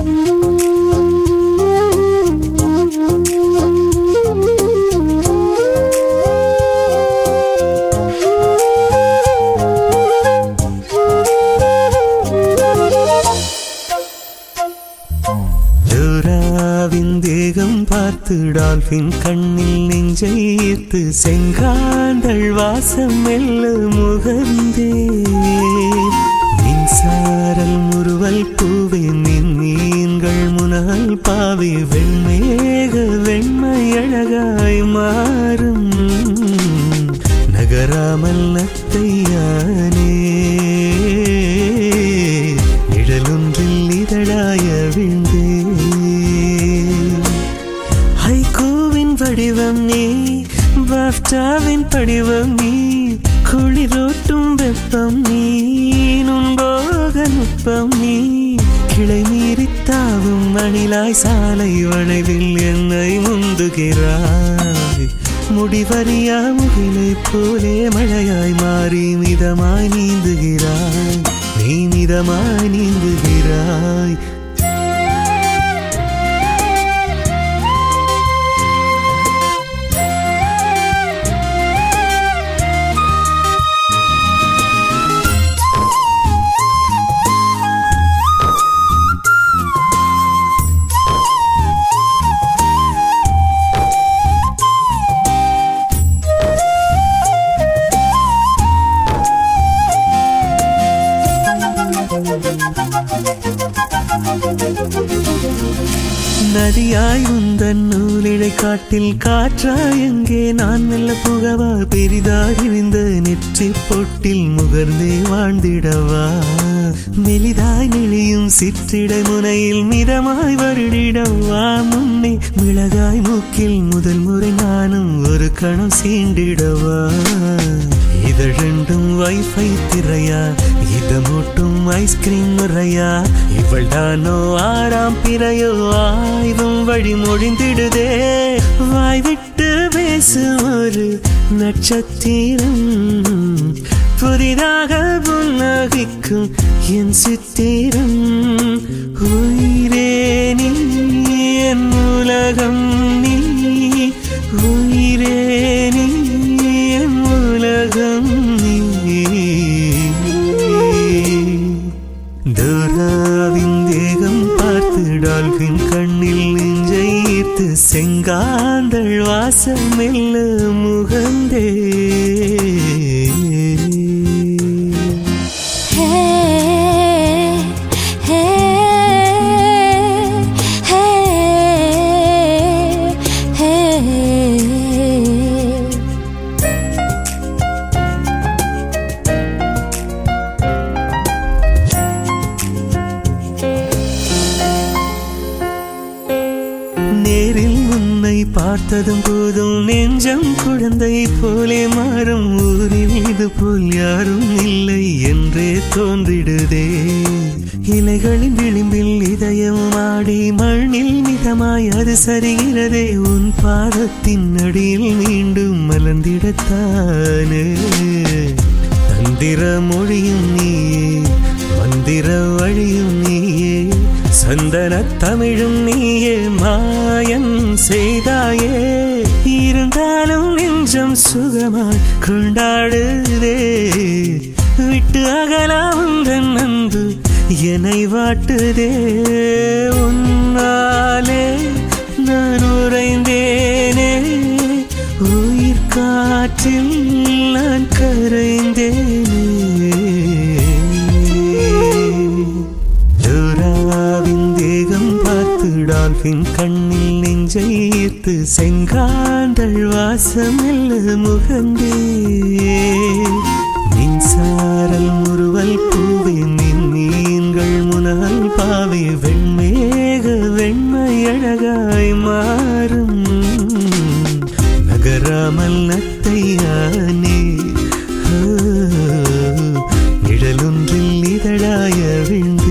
தேகம் பார்த்து டால்பின் கண்ணில் நெஞ்சை ஈர்த்து செங்காந்தள் வாசம் மெல்ல முகந்தே மின்சாரல் முறுவல் பூவே மீன்கள் முனல் பாவே வெண்மேக வெண்மை அழகாய் மாறும் நகராமல் நத்தையானே நிழலொன்றில் இதழாய விழுந்தே வடிவம் நீ பாஃப்டாவின் படிவம் நீ குளிரோட்டும் வெப்பம் நீ நுண்போக நுட்பம் நீ கிளை மீறித்தாவும் மணிலாய் சாலை வளைவில் என்னை முந்துகிறாய் முடிவறியா முகிலை போலே மழையாய் மாறி மிதமாய் நீந்துகிறாய் நீ மிதமாய் நீந்துகிறாய் நதியாய் உந்தன் நூலிழை காட்டில் காற்றாய் எங்கே நான் மெல்ல புகவா பெரிதாய் விரிந்த நெற்றி பொட்டில் முகர்ந்தே வாழ்ந்திடவா மெலிதாய் நெளியும் சிற்றிடை முனையில் மிதமாய் வருடிடவா முன்னே மிளகாய் மூக்கில் முதல் முறை நானும் ஒரு கணம் சீண்டிடவா இதழெண்டும் வைஃபை திரையா இதமூட்டும் ஐஸ்கிரீம் முறையா இவள் தானோ ஆறாம் பிறையோ ஆய்வும் வழி மொழிந்திடுதே வாய் விட்டு பேசும் ஒரு நட்சத்திரம் புதிதாக புன்னகிக்கும் என் சித்திரம் உயிரே நீ என் உலகம் நீ உயிரே நீ என் உலகம் நீ தூராவின் தேகம் பார்த்து டால்பின் கண்ணில் நெஞ்சை ஈர்த்து செங்காந்தள் வாசம் மெல்ல முகந்தே நேரில் உன்னை பார்த்ததும் போதும் நெஞ்சம் குழந்தை போலே மாறும் ஊரில் இது போல் யாரும் இல்லை என்றே தோன்றிடுதே இலைகளின் விளிம்பில் இதயம் ஆடி மண்ணில் மிதமாய் அது சரிகிறதே உன் பாதத்தின் அடியில் மீண்டும் மலர்ந்திடத்தானே தந்திர மொழியும் நீயே மந்திர வழியும் நீயே சந்தன தமிழும் நீயே மாயம் செய்தாயே இருந்தாலும் நெஞ்சம் சுகமாய் கொண்டாடுதே விட்டு அகலாம் உந்தன் அன்பு என்னை வாட்டுதே உன்னாலே நான் உறைந்தேனே உயிர் காற்றில் நான் கரைந்தேனே தேகம் பார்த்து டால்பின் கண்ணில் நெஞ்சை ஈர்த்து செங்காந்தள் வாசம் மெல்ல முகந்தே மின்சாரல் முறுவல் பூவே மீன்கள் முனல் பாவே வெண்மேக வெண்மை அழகாய் மாறும் நகராமல் நத்தையானே நிழலொன்றில் இதழாய விழுந்தே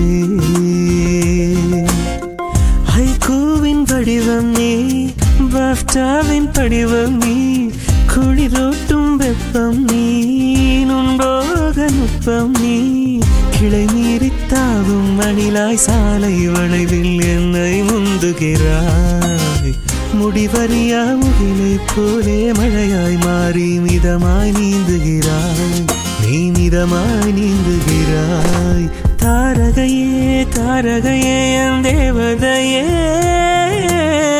வடிவம் நீ பாஃப்டாவின் படிவம் நீ குளிரோட்டும் வெப்பம் நீ நுண்போக நுட்பம் நீ கிளை மீறித்தாவும் அணிலாய் சாலை வளைவில் என்னை முந்துகிறாய். முடிவறியா முகிலை போலே மழையாய் மாறி மிதமாய் நீந்துகிறாய். நீ மிதமாய் நீந்துகிறாய். தாரகையே தாரகையே என் தேவதையே